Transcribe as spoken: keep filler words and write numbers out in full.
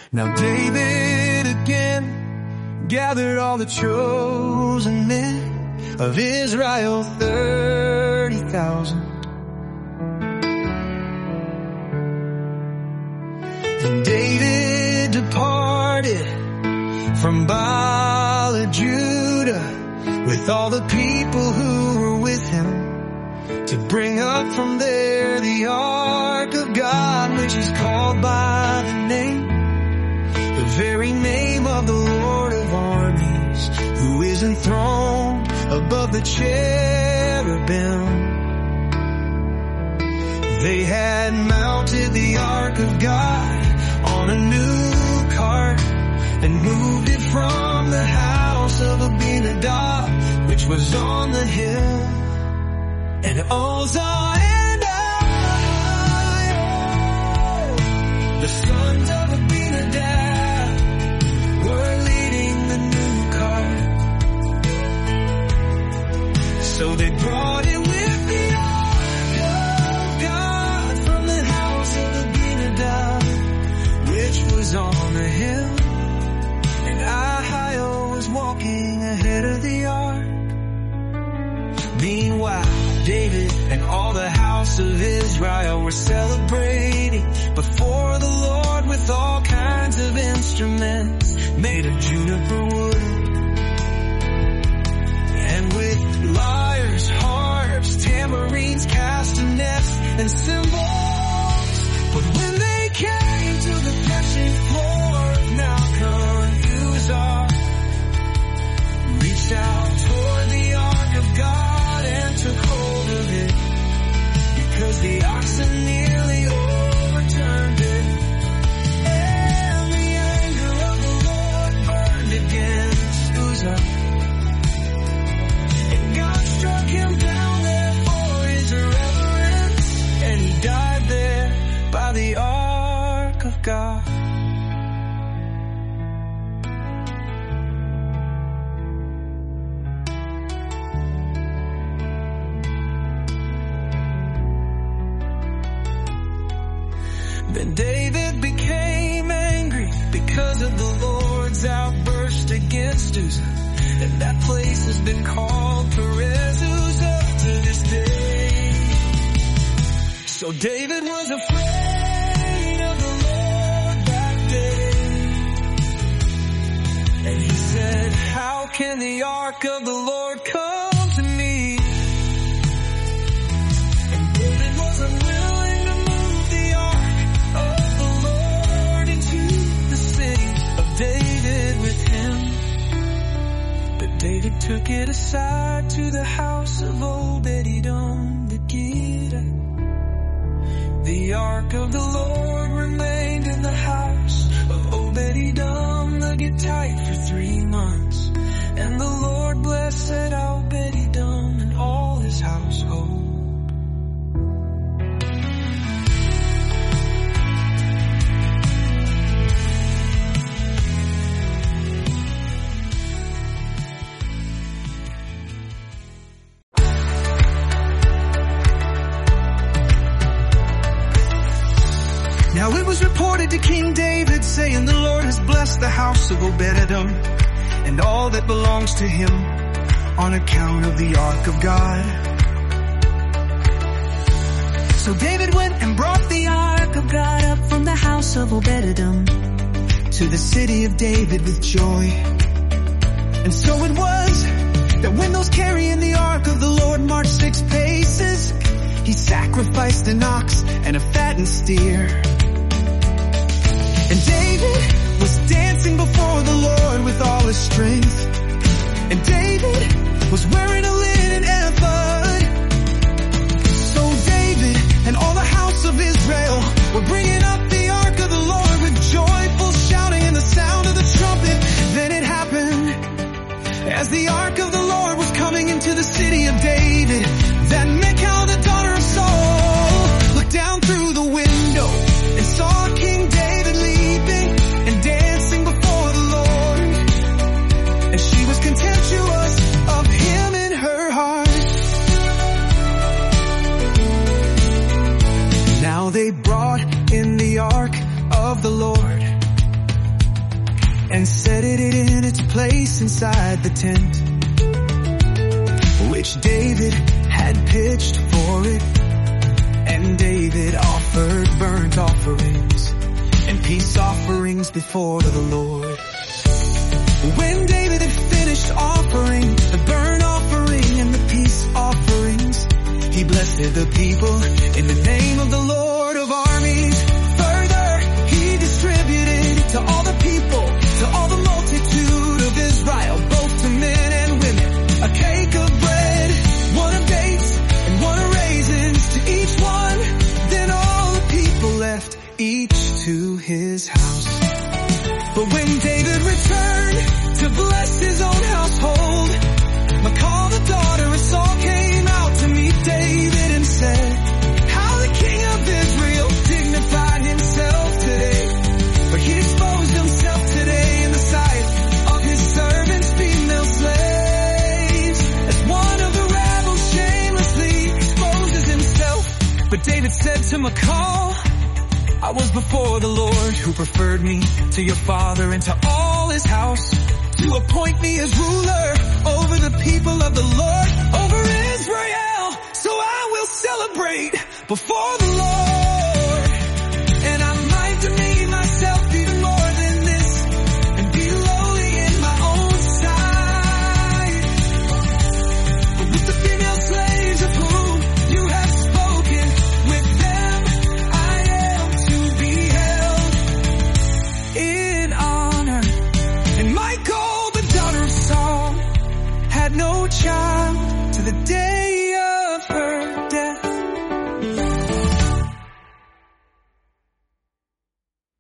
Now David again gathered all the chosen men of Israel, thirty thousand. Then David departed from Baal of Judah with all the people who were with him to bring up from there the ark of God, which is called by the name, the very name of the Lord of armies, who is enthroned above the cherubim. They had mounted the ark of God on a new cart and moved it from the house of Abinadab, which was on the hill. And Uzzah and Ahio, the sons of Abinadab, were leading the new cart. So they brought it with the ark of God from the house of Abinadab, which was on the hill. And Ahio was walking ahead of the ark. Meanwhile, David and all the house of Israel were celebrating before the Lord with all kinds of instruments made of juniper wood, and with lyres, harps, tambourines, castanets, and cymbals. But when they came to the threshing floor of Malchon, Uzzah reached out toward the ark of God and took hold of it, because the oxen nearly overturned it. And the anger of the Lord burned against Uzzah, and God struck him down there for his irreverence, and he died there by the ark of God. Then David became angry because of the Lord's outburst against Uzzah, and that place has been called Perez Uzzah to this day. So David was afraid of the Lord that day, and he said, how can the ark of the Lord come to me? And David was unwilling to move the ark of the Lord into the city of David with him. But David took it aside to the house of Obed-Edom the Gittite. The ark of the Lord remained in the house of Obed-Edom the Gittite for three months. And the Lord blessed Obed-Edom and all his household. Now it was reported to King David, saying, the Lord has blessed the house of Obed-Edom and all that belongs to him on account of the ark of God. So David went and brought the ark of God up from the house of Obed-Edom to the city of David with joy. And so it was that when those carrying the ark of the Lord marched six paces, he sacrificed an ox and a fattened steer. And David was dancing before the Lord with all his strength. And David was wearing a linen ephod. So David and all the house of Israel were bringing up the ark of the Lord with joyful shouting and the sound of the trumpet. Then it happened, as the ark of the Lord was coming into the city of David, that Michal, the daughter of Saul, looked down through the window and saw King David leaping and dancing before the Lord. And she was contemptuous of him in her heart. Now they brought in and set it in its place inside the tent, which David had pitched for it. And David offered burnt offerings and peace offerings before the Lord. When David had finished offering the burnt offering and the peace offerings, he blessed the people in the name of the Lord of armies. Further, he distributed to all the people, to all the multitude of Israel, both to men and women, a cake of bread, one of dates, and one of raisins to each one. Then all the people left, each to his house. But when David returned to bless his own household, Michal, the daughter of Saul, came out to meet David and said, how the king of Israel dignified himself today, for he exposed himself today in the sight of his servants, female slaves, as one of the rebels shamelessly exposes himself. But David said to Michal, I was before the Lord who preferred me to your father and to all his house, to appoint me as ruler over the people of the Lord, over Israel. So I will celebrate before the Lord.